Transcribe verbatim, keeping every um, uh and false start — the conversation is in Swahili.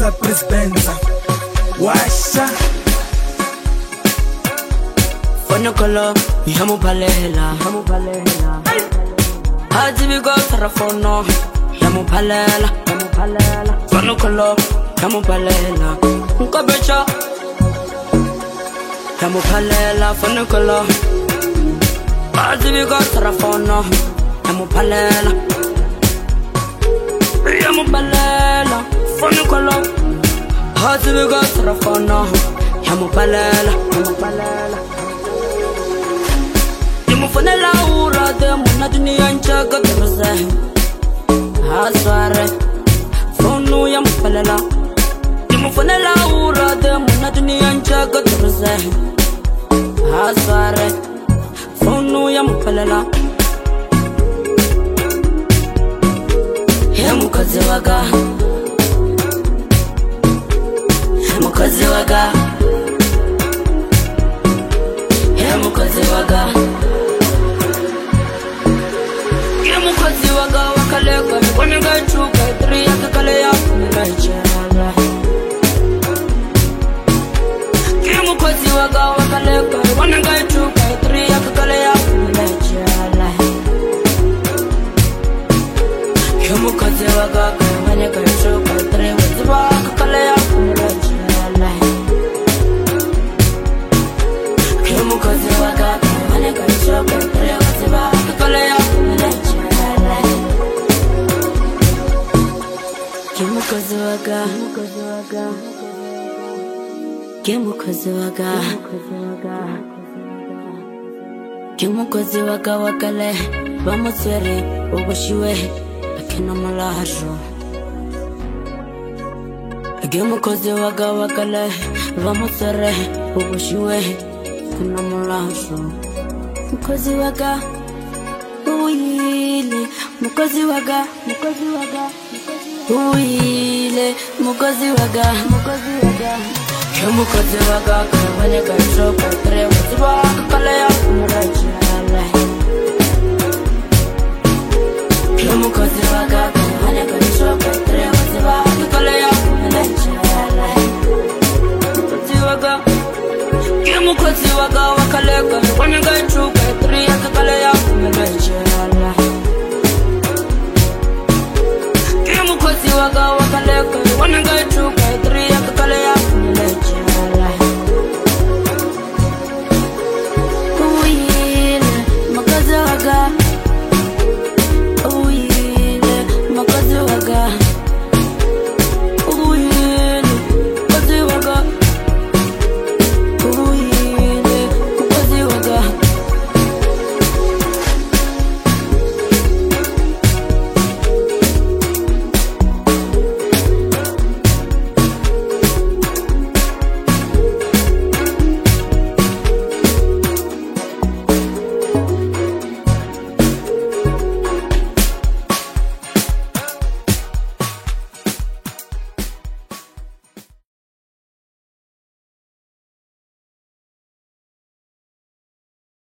Prince Benza Washa Fono kolo yamu palela yamu palela Hajibi go tarafono yamu palela yamu palela Fono kolo yamu palela Nkobecha yamu palela fono kolo Hajibi go tarafono yamu palela yamu palela Fono kolo Hajibi go tarafono yamu palela yamu palela Mufone la ura de muna dunia nchaga terze Hasware Fonu ya mupalela Mufone la ura de muna dunia nchaga terze Hasware Fonu ya mupalela He mukazi waga He mukazi waga He mukazi waga Mukazi waga wakaleka Wanenga chuka Tiri ya kakale ya kumira ichala Kiri mukazi waga wakaleka Wanenga chuka Tiri ya kakale ya kumira ichala Kiri mukazi waga Wanenga chuka Tiri ya kakale ya kumira ichala Kiri mukazi waga Wanenga chuka Tiri ya kakale ya kumira ichala Kemukozi waga Kemukozi waga Kemukozi waga wakale Bamuswere ubushiwe Akina malajo Kemukozi waga wakale Bamuswere ubushiwe Akina malajo Mukozi waga Uwile Mukozi waga Mukozi waga Uwile Mukozi waga Mukozi waga Mukozi waga Kawanye kachoka Tere waziba Kakale ya kumurajala Mukozi waga Kawanye kachoka Tere waziba Kakale ya kumurajala Mukozi waga Mukozi waga Wakaleka Kawanye kachoka Tere kakale ya kumurajala Mukozi waga wakaleka wanenga chuka